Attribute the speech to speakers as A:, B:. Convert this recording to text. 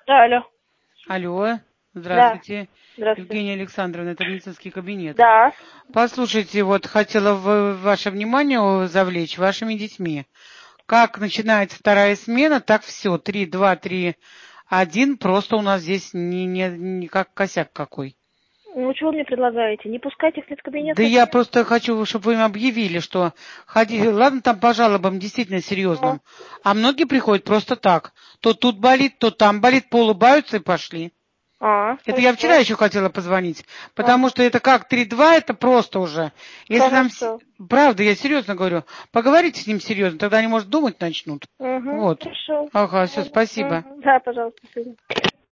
A: Да, алло.
B: Алло,
A: Да,
B: здравствуйте.
A: здравствуйте.
B: Евгения Александровна, это медицинский кабинет.
A: Да.
B: Послушайте, вот хотела ваше внимание завлечь вашими детьми. Как начинается вторая смена, так все. 3, 2, 3, 1. Просто у нас здесь не как косяк какой.
A: Ну, чего вы мне предлагаете? Не пускать их в медкабинет
B: Да я
A: совсем?
B: просто хочу, чтобы вы им объявили, что ходи, ладно, там по жалобам действительно
A: Ну,
B: серьезным, а многие приходят просто так. То тут болит, то там болит, поулыбаются и пошли. Это я вчера
A: хорошо.
B: еще хотела позвонить, потому
A: Ага,
B: что это как 3-2, это просто уже. Если там,
A: хорошо.
B: правда, я серьезно говорю, поговорите с ним серьезно, тогда они, может, думать начнут.
A: Угу,
B: Вот.
A: хорошо.
B: Ага, все,
A: Ладно.
B: спасибо.
A: Да, пожалуйста, до свидания.